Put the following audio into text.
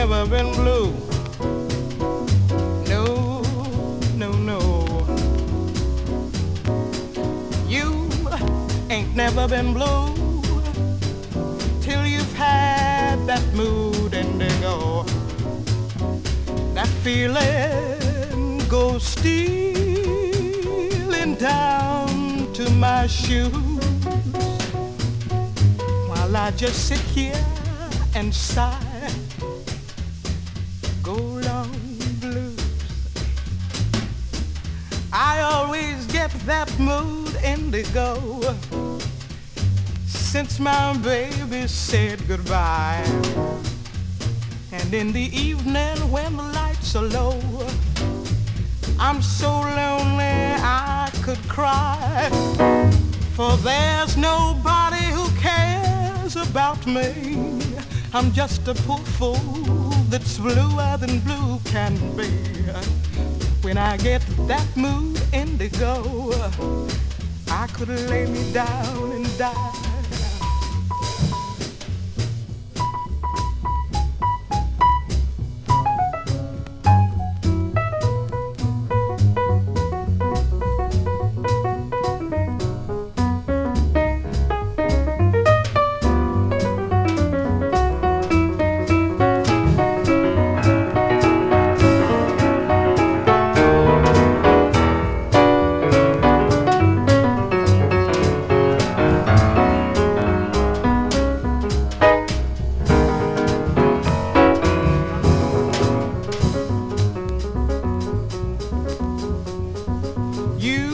never been blue. No, no, no. You ain't never been blue till you've had that mood indigo. That feeling goes stealing down to my shoes while I just sit here and sigh. Go long blues. I always get that mood indigo since my baby said goodbye. And in the evening when the lights are low, I'm so lonely I could cry. For there's nobody who cares about me. I'm just a poor fool that's bluer than blue can be. When I get that mood indigo, I could lay me down and die. You